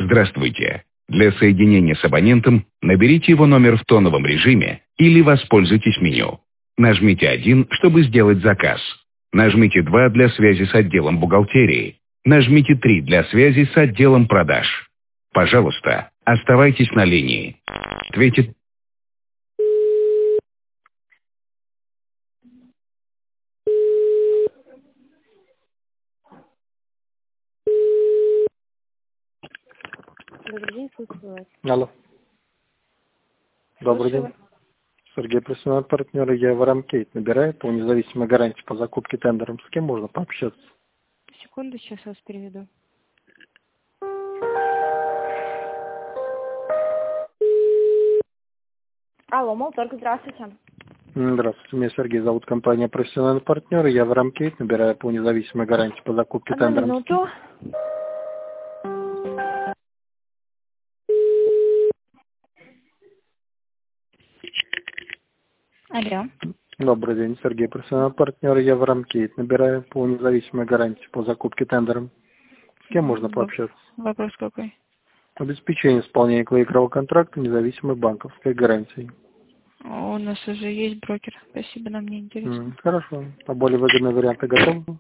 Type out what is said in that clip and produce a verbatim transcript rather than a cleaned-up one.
Здравствуйте. Для соединения с абонентом наберите его номер в тоновом режиме или воспользуйтесь меню. Нажмите один, чтобы сделать заказ. Нажмите два для связи с отделом бухгалтерии. Нажмите три для связи с отделом продаж. Пожалуйста, оставайтесь на линии. Ответит. Добрый день, слушаю вас. Алло. Добрый Слушаю день. вас. Сергей, профессиональный партнер, я Варамкейт набираю по независимой гарантии по закупке тендером. С кем можно пообщаться? Секунду, сейчас вас переведу. Алло, Молторг, здравствуйте. М, Здравствуйте, меня Сергей зовут, компания профессиональный партнер, я Варамкейт набираю по независимой гарантии по закупке Одну тендером. минуту. Алло. Добрый день, Сергей, профессиональный партнер, я Варамкейт набираю по независимой гарантии по закупке тендером. С кем можно пообщаться? Вопрос какой? Обеспечение исполнения клейкрового контракта независимой банковской гарантией. У нас уже есть брокер. Спасибо, нам не интересно. М, Хорошо. А более выгодные варианты готовы?